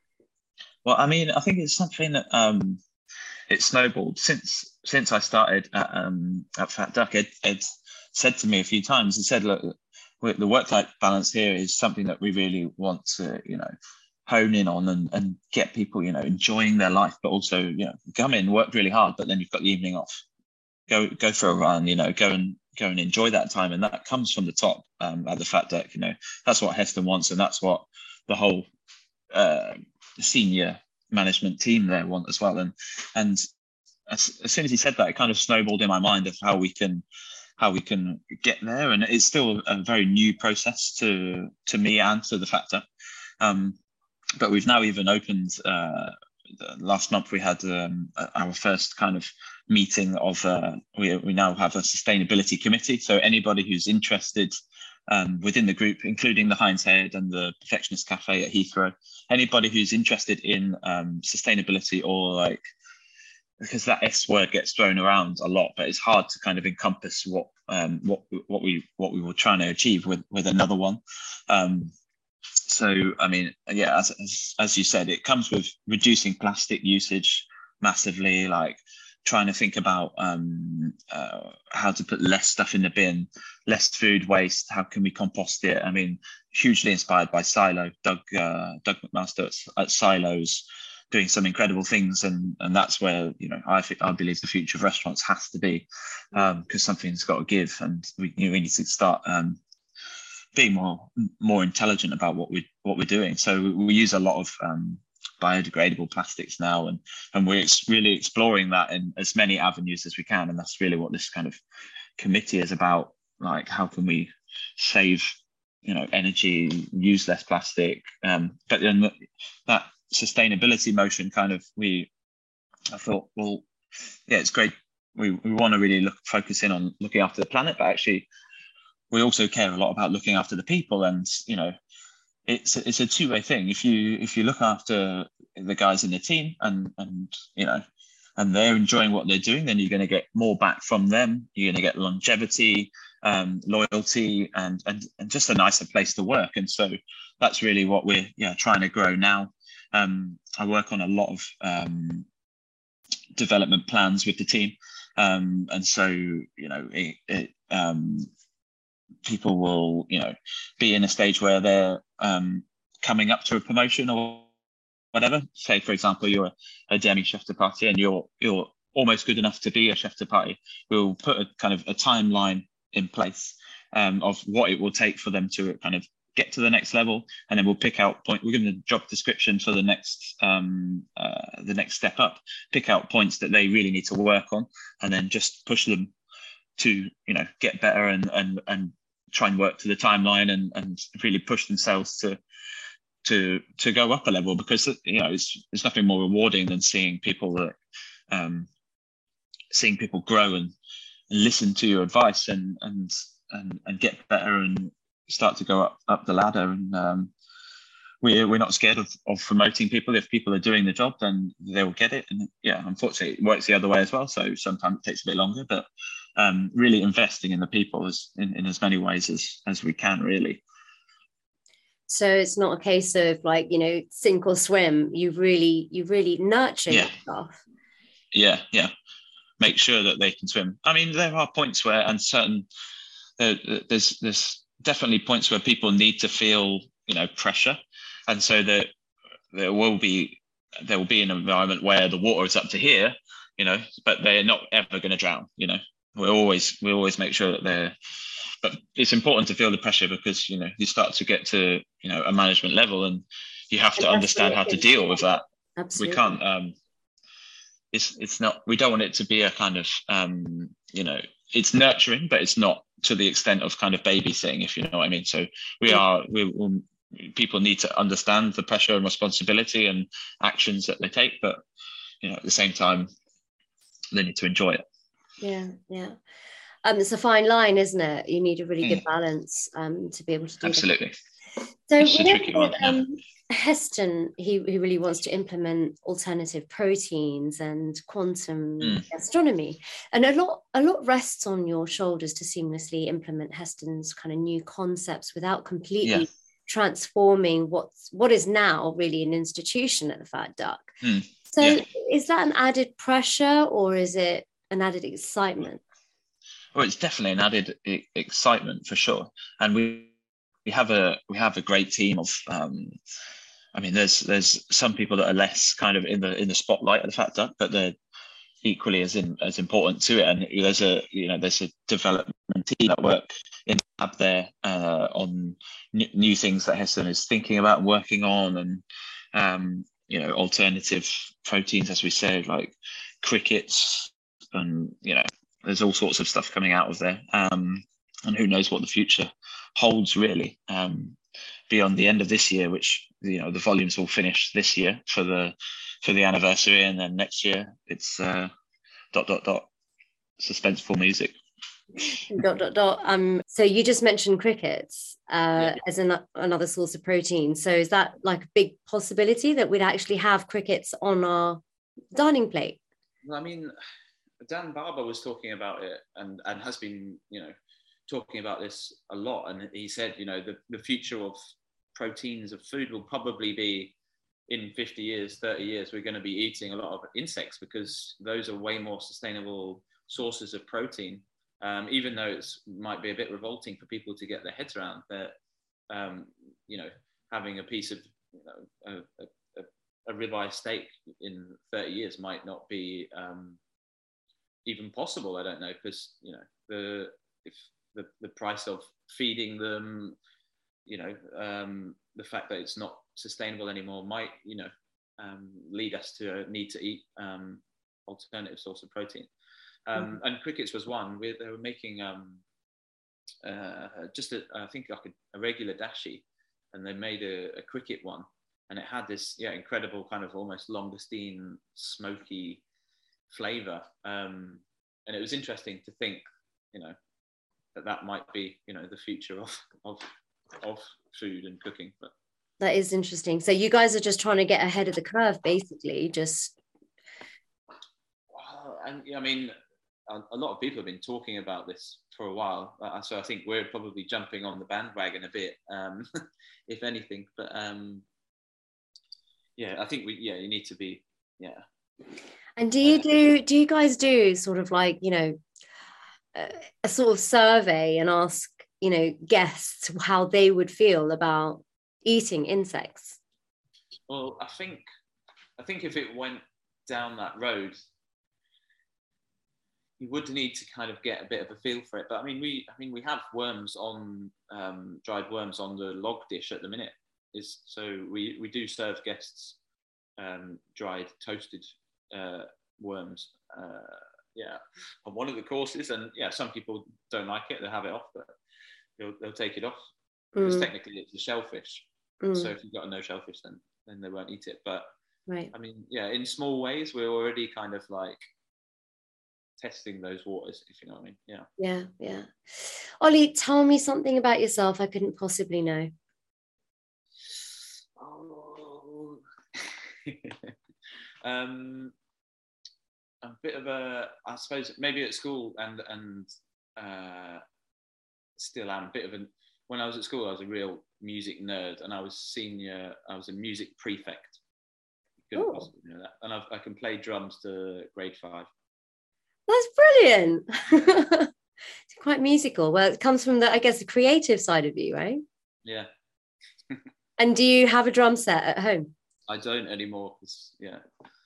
Well, I mean, I think it's something that um, it snowballed since since I started at, um, at Fat Duck. Ed, Ed said to me a few times. He said, "Look, the work-life balance here is something that we really want to, you know, hone in on and, and get people, you know, enjoying their life, but also, you know, come in, work really hard, but then you've got the evening off. Go go for a run, you know, go and go and enjoy that time." And that comes from the top um, at the Fat Duck. You know, that's what Heston wants, and that's what the whole uh, senior management team there want as well. And and as, as soon as he said that, it kind of snowballed in my mind of how we can how we can get there. And it's still a very new process to to me and to the Fat Duck. Um, but we've now even opened. Uh, last month we had um, our first kind of meeting of. Uh, we we now have a sustainability committee. So anybody who's interested um, within the group, including the Heinz Head and the Perfectionist Cafe at Heathrow, anybody who's interested in um, sustainability, or like, because that S word gets thrown around a lot, but it's hard to kind of encompass what um, what what we what we were trying to achieve with with another one. Um, so I mean, yeah, as, as as you said, it comes with reducing plastic usage massively, like trying to think about um, uh, how to put less stuff in the bin, less food waste. How can we compost it? I mean, hugely inspired by Silo, Doug uh, Doug McMaster at, at Silos, doing some incredible things, and and that's where, you know, I think I believe the future of restaurants has to be, because um, something's got to give, and we you know, we need to start um, being more more intelligent about what we what we're doing. So we, we use a lot of um, biodegradable plastics now, and and we're ex- really exploring that in as many avenues as we can, and that's really what this kind of committee is about. Like, how can we save, you know, energy, use less plastic, um, but then that sustainability motion kind of, we I thought, well, yeah, it's great. We we want to really look focus in on looking after the planet, but actually we also care a lot about looking after the people. And, you know, it's it's a two-way thing. If you if you look after the guys in the team, and and you know, and they're enjoying what they're doing, then you're going to get more back from them. You're going to get longevity, um, loyalty, and and and just a nicer place to work. And so that's really what we're yeah trying to grow now. Um, I work on a lot of um, development plans with the team, um, and so, you know, it, it um, people will, you know, be in a stage where they're um, coming up to a promotion or whatever. Say, for example, you're a, a demi chef de partie and you're you're almost good enough to be a chef de partie. We'll put a kind of a timeline in place um, of what it will take for them to kind of get to the next level, and then we'll pick out point. We'll give them a job description for the next um, uh, the next step up. Pick out points that they really need to work on, and then just push them to, you know, get better, and and and try and work to the timeline, and and really push themselves to to to go up a level, because, you know, it's there's nothing more rewarding than seeing people that um, seeing people grow and, and listen to your advice, and and and and get better and start to go up up the ladder. And um, we're we're not scared of, of promoting people. If people are doing the job, then they will get it. And yeah, unfortunately, it works the other way as well. So sometimes it takes a bit longer, but um, really investing in the people as in, in as many ways as as we can, really. So it's not a case of like, you know, sink or swim. You really, you really nurture Yeah, your stuff. yeah, yeah. Make sure that they can swim. I mean, there are points where, and certain, uh, there's there's definitely points where people need to feel, you know, pressure, and so that there will be there will be an environment where the water is up to here, you know, but they're not ever going to drown. You know, we always we always make sure that they're. But it's important to feel the pressure because you know you start to get to you know a management level, and you have And to that's when understand it how to is. deal with that. We Absolutely. can't. Um, it's it's not. We don't want it to be a kind of um, you know. It's nurturing, but it's not to the extent of kind of babysitting, if you know what I mean. So we Yeah. are. We will. People need to understand the pressure and responsibility and actions that they take, but you know at the same time they need to enjoy it. Yeah. Yeah. Um, it's a fine line, isn't it? You need a really good Mm, balance um, to be able to do that. absolutely, So it's a we tricky know one. that Yeah. um, Heston, he, he really wants to implement alternative proteins and quantum Mm, astronomy. And a lot, a lot rests on your shoulders to seamlessly implement Heston's kind of new concepts without yeah. completely transforming what's what is now really an institution at the Fat Duck. Mm, yeah. So is that an added pressure or is it an added excitement? Well, it's definitely an added e- excitement for sure, and we we have a we have a great team of. Um, I mean, there's there's some people that are less kind of in the in the spotlight of the Fat Duck, but they're equally as in, as important to it. And there's a you know there's a development team that work in the lab there uh, on n- new things that Heston is thinking about and working on, and um, you know alternative proteins, as we said, like crickets, and you know there's all sorts of stuff coming out of there. Um, and who knows what the future holds really um, beyond the end of this year, which you know the volumes will finish this year for the for the anniversary, and then next year it's uh, dot dot dot suspenseful music. Dot dot dot. Um. So you just mentioned crickets Yeah. uh, as an, another source of protein. So is that like a big possibility that we'd actually have crickets on our dining plate? Well, I mean, Dan Barber was talking about it and, and has been, you know, talking about this a lot. And he said, you know, the, the future of proteins of food will probably be in fifty years, thirty years, we're going to be eating a lot of insects because those are way more sustainable sources of protein. Um, even though it might be a bit revolting for people to get their heads around that, um, you know, having a piece of, you know, a, a, a ribeye steak in thirty years might not be um, even possible. I don't know, because, you know, the if the, the price of feeding them, you know, um, the fact that it's not sustainable anymore might, you know, um, lead us to a need to eat um, alternative source of protein. Um, mm-hmm. And crickets was one. We, they were making um, uh, just, a, I think, like a, a regular dashi, and they made a, a cricket one, and it had this, yeah, incredible kind of almost langoustine, smoky flavor. Um, and it was interesting to think, you know, that that might be, you know, the future of of of food and cooking. But that is interesting. So you guys are just trying to get ahead of the curve, basically. Just well, and I mean, a, a lot of people have been talking about this for a while, uh, so I think we're probably jumping on the bandwagon a bit, um, if anything. But um, yeah, I think we yeah you need to be yeah. And do you do do you guys do sort of like, you know, a, a sort of survey and ask, you know, guests how they would feel about eating insects? Well, I think I think if it went down that road, you would need to kind of get a bit of a feel for it. But I mean, we I mean we have worms on um, dried worms on the log dish at the minute. Is so we we do serve guests um, dried toasted uh, worms. Uh, yeah, on one of the courses, and yeah, some people don't like it; they'll have it off, but they'll they'll take it off because mm. technically it's a shellfish. Mm. So if you've got a no shellfish, then then they won't eat it. But right. I mean, yeah, in small ways, we're already kind of like testing those waters, if you know what I mean. Yeah. Yeah, yeah. Ollie, tell me something about yourself I couldn't possibly know. Oh. um, a bit of a, I suppose maybe at school and and uh, still am a bit of a when I was at school, I was a real music nerd, and I was senior. I was a music prefect. You couldn't possibly know that. And I've, I can play drums to grade five. That's brilliant. It's quite musical. Well, it comes from the, I guess, the creative side of you, right? Yeah. And do you have a drum set at home? I don't anymore because yeah,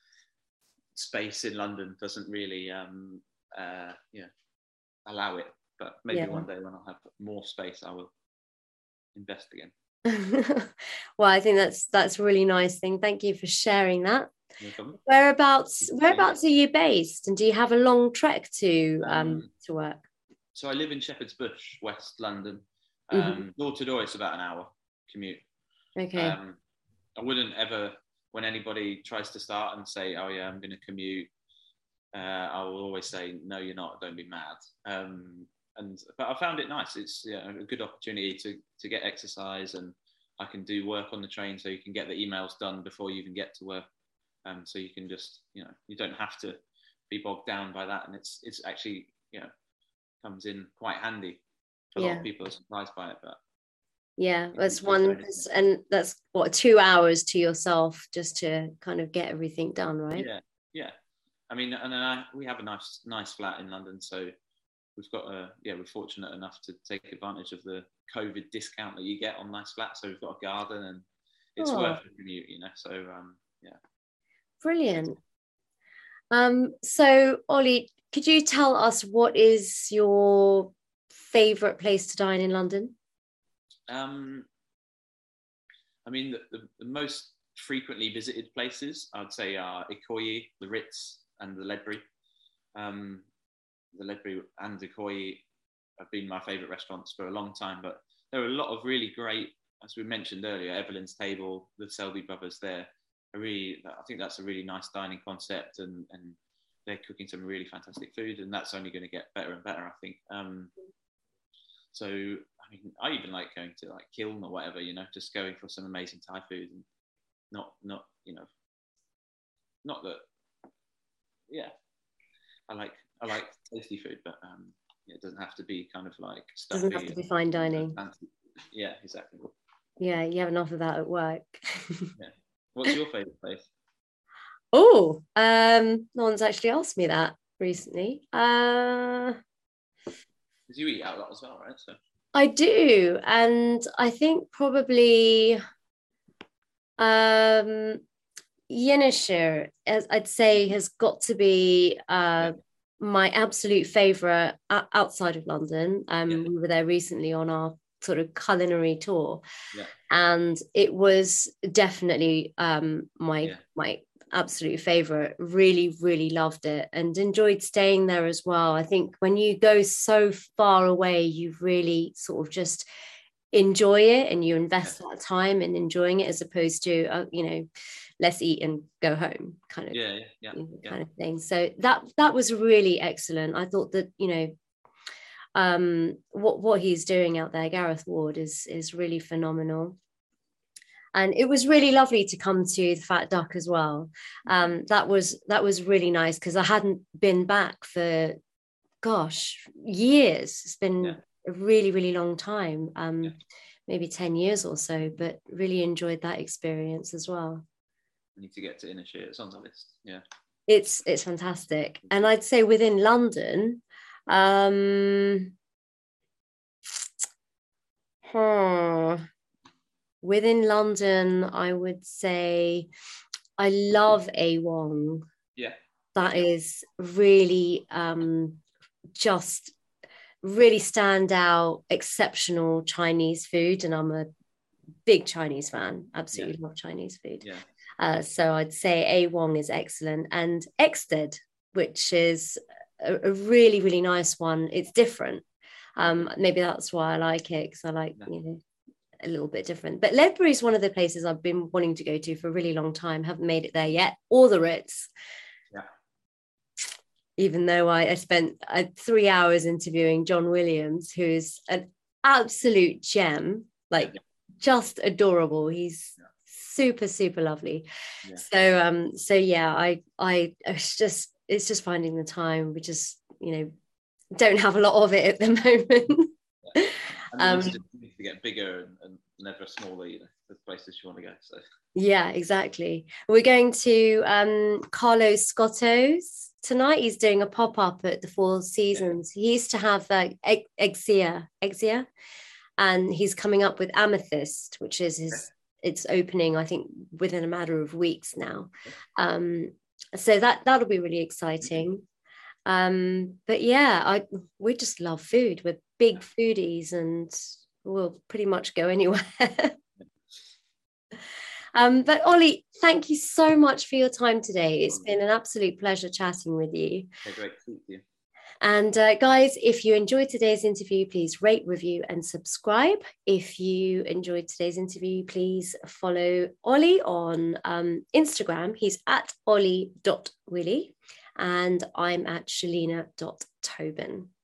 space in London doesn't really um uh yeah allow it. But maybe yeah. one day when I'll have more space, I will invest again. Well, I think that's that's a really nice thing. Thank you for sharing that. No problem. Whereabouts whereabouts are you based, and do you have a long trek to um, um to work? So I live in Shepherd's Bush, West London. Um, mm-hmm. Door to door, it's about an hour commute. Okay. Um, I wouldn't ever, when anybody tries to start and say, "Oh yeah, I'm going to commute," uh, I will always say, "No, you're not. Don't be mad." Um, and but I found it nice. It's yeah, a good opportunity to to get exercise, and I can do work on the train, so you can get the emails done before you even get to work. Um, so you can just, you know, you don't have to be bogged down by that, and it's it's actually, you know, comes in quite handy. A yeah. lot of people are surprised by it, but yeah, that's one, and that's what, two hours to yourself just to kind of get everything done, right? Yeah, yeah. I mean, and I, we have a nice, nice flat in London, so we've got a, yeah, we're fortunate enough to take advantage of the COVID discount that you get on nice flats. So we've got a garden, and it's oh. worth the commute, you know. So um, yeah, brilliant. Um, so Ollie, could you tell us what is your favourite place to dine in London? Um, I mean, the, the, the most frequently visited places, I'd say, are Ikoyi, the Ritz, and the Ledbury. Um, the Ledbury and Ikoyi have been my favourite restaurants for a long time, but there are a lot of really great, as we mentioned earlier, Evelyn's Table, the Selby Brothers there. I really, I think that's a really nice dining concept, and, and they're cooking some really fantastic food, and that's only going to get better and better, I think. Um, so, I mean, I even like going to like Kiln or whatever, you know, just going for some amazing Thai food, and not, not, you know, not that, yeah, I like, I like tasty food, but um, yeah, it doesn't have to be kind of like stuffy. Doesn't have to be fine dining. Yeah, exactly. Yeah, you have enough of that at work. Yeah. What's your favourite place? Oh, um, no one's actually asked me that recently. Uh, Because you eat out a lot as well, right? So I do, and I think probably um, Yenisher, as I'd say, has got to be uh, yeah. my absolute favourite outside of London. Um, yeah. We were there recently on our sort of culinary tour, yeah. and it was definitely um, my yeah. my absolute favorite. Really, really loved it and enjoyed staying there as well. I think when you go so far away, you really sort of just enjoy it, and you invest yeah. that time in enjoying it, as opposed to uh, you know, let's eat and go home kind of yeah, yeah, yeah, kind yeah. of thing. So that that was really excellent. I thought that, you know, um what what he's doing out there, Gareth Ward, is is really phenomenal. And it was really lovely to come to the Fat Duck as well. Um, that was that was really nice, because I hadn't been back for, gosh, years. It's been yeah. a really, really long time, um, yeah. maybe ten years or so, but really enjoyed that experience as well. I need to get to Inisheer. It's on the list. Yeah. It's, it's fantastic. And I'd say within London, um, huh, within London, I would say I love A Wong. Yeah. That is really um, just really stand out, exceptional Chinese food. And I'm a big Chinese fan, absolutely yeah. love Chinese food. Yeah. Uh, so I'd say A Wong is excellent. And Exted, which is a, a really, really nice one. It's different. Um, maybe that's why I like it, because I like, yeah. you know, a little bit different. But Ledbury is one of the places I've been wanting to go to for a really long time. Haven't made it there yet, or the Ritz. Yeah. Even though I, I spent uh, three hours interviewing John Williams, who's an absolute gem, like yeah. just adorable. He's yeah. super, super lovely. Yeah. So, um, so yeah, I, I, it's just, it's just finding the time. We just, you know, don't have a lot of it at the moment. Yeah. And the Um, list just needs to get bigger and, and never smaller, you know, the places you want to go. So yeah, exactly. We're going to um, Carlo Scotto's tonight. He's doing a pop-up at the Four Seasons. He used to have uh, Ex- Exia, Exia, and he's coming up with Amethyst, which is his, it's opening, I think, within a matter of weeks now. Um, so that, that'll be really exciting. Um, but yeah, I we just love food. We're big foodies and we'll pretty much go anywhere. um, but Ollie, thank you so much for your time today. It's been an absolute pleasure chatting with you. Okay, great to speak to you. And uh, guys, if you enjoyed today's interview, please rate, review, and subscribe. If you enjoyed today's interview, please follow Ollie on um, Instagram. He's at ollie dot willie. And I'm at shalina dot tobin.